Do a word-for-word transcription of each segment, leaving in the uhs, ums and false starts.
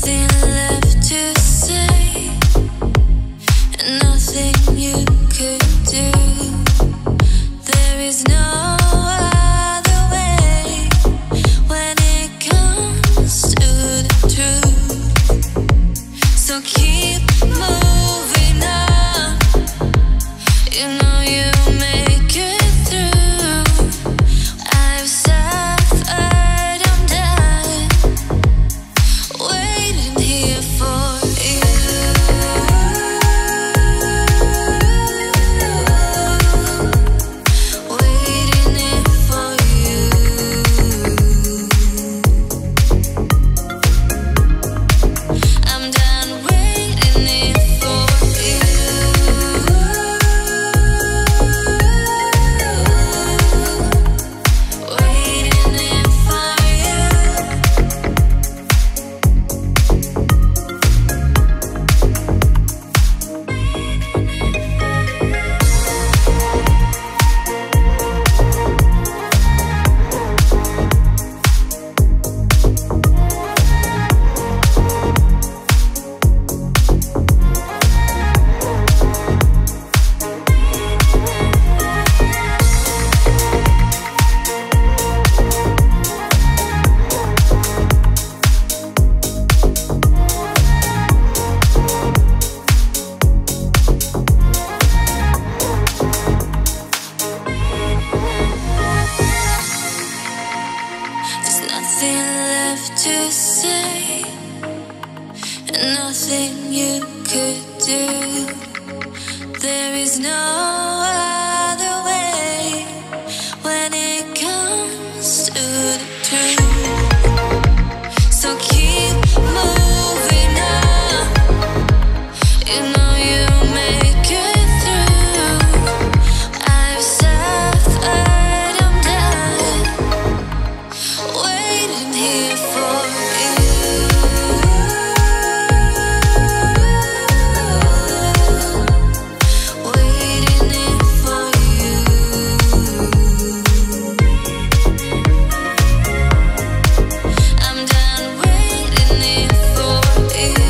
nothing left to say, and nothing you could do. There is no other way when it comes to the truth. So keep moving on. You know you make it through. I've suffered, I'm done waiting here for you. Waiting here for you. I'm done waiting here for you. Waiting here for There's nothing left to say, and nothing you could do. There is no other way when it comes to the truth. So keep moving on. You know you make it through. I've suffered, I'm done waiting here for you. Waiting here for you. I'm done waiting here for you.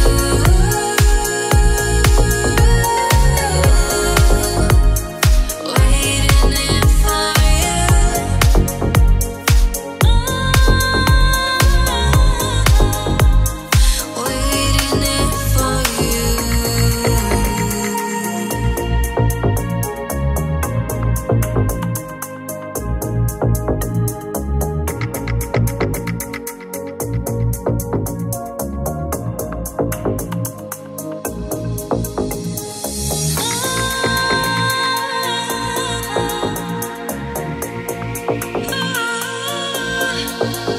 Waiting here for you. Waiting here for you.